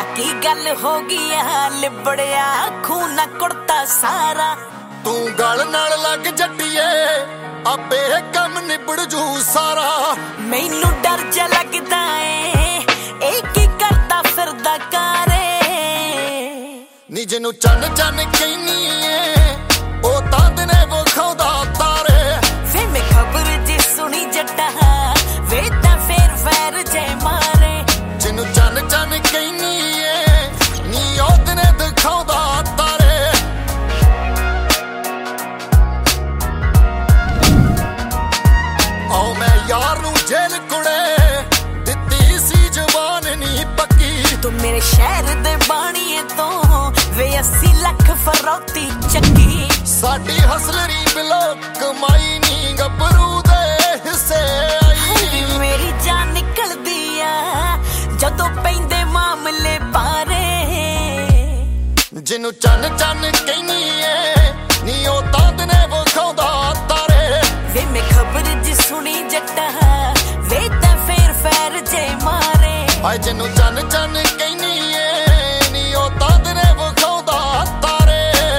की गल हो गया लिबड़िया खूना कुड़ता सारा तू गल नाल लग जट्टिए आपे कम निबड़ जू सारा मैनू डर जा लगदा ए की करता फिरदा कारे नी जिन्नू चन चन कहनी ओ तां दिने विखाउंदा तारे वे मैं खबर जी सुनी जट्टा वे तां फेर वैर जे मारे जिन्नू चन चन कहनी नी ओ दिने दिखाउंदा तारे आओ मैं यार नू जेल कुड़े दित्ती सी जवान नी पक्की तू मेरे शहर दे बाणीए तो वे 80 लाख फरौती चक्की साडी हसलरी बिलो कमाई नी गबरू दे हिस्से आई मेरी जान निकल दिया जदों पैंदे मामले पारे जिन्नू चन चन कहनी नी ओ तां दिने विखाउंदा तारे वे मैं खबर जी सुनी जट्टा वे तां फेर फैर जे मारे हाय जिन्नू चन चन कहनी नी ओ तां दिने विखाउंदा तारे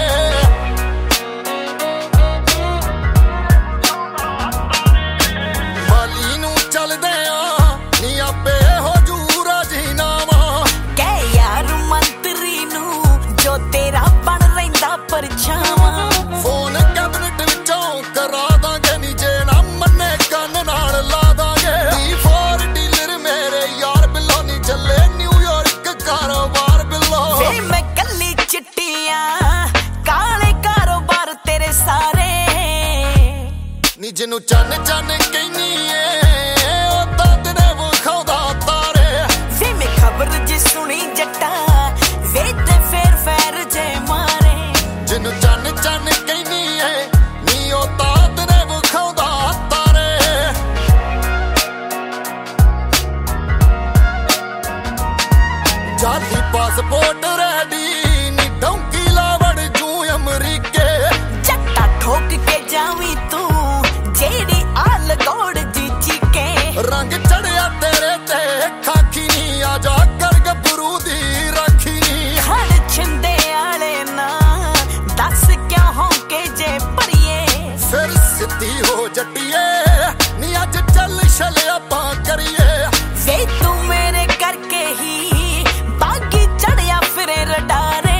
माली नू चलदे नी आपे हो जू राजीनामा कह यार मंत्री नू जो तेरा बन रहिंदा परछावां फोन कैबिनेट विचों करा दांगे नी जे ना मन्ने कन नाल ला दांगे D4 डीलर मेरे यार बिल्लो नी चले न्यूयॉर्क कारोबार बिल्लो वे मैं कल्ली चिट्टियां काले कारोबार तेरे सारे नी जिन्नू चन चन कहनी ओ तां दिने विखाउंदा तारे वे मैं खबर जी सुनी जट्टा वे ते फेर फैर जे मारे जिन्नू चन चन कहनी नी ओ तां दिने विखाउंदा तारे जाली पासपोर्ट रेडी नी डोंकी लावड़ जू अमरीके जट्टा ठोक के जावी तू जेड़ी आल गौड़ जी चीके रंग चढ़िया तेरे ते खाकी नी आजा कर गबरू दी राखी नी खड़ छिंदे आले ना दस क्या हो के जे परिए फिर सिद्धि हो जट्टिए नी अज चल छले आपां करिए वे तू मेरे करके ही बागी चढ़िया फिरे रडारे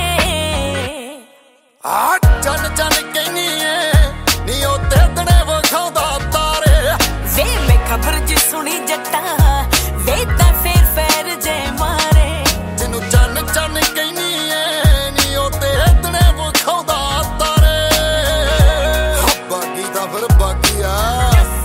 आ चन चन कहनी नी ओ ते दिने विखाउंदा तारे वे मैं खबर जी सुनी जट्टा वे तां फेर फैर जे मारे जिन्नू चन चन कहनी नी ओ ते दिने विखाउंदा तारे बागी दा फिर बागी आ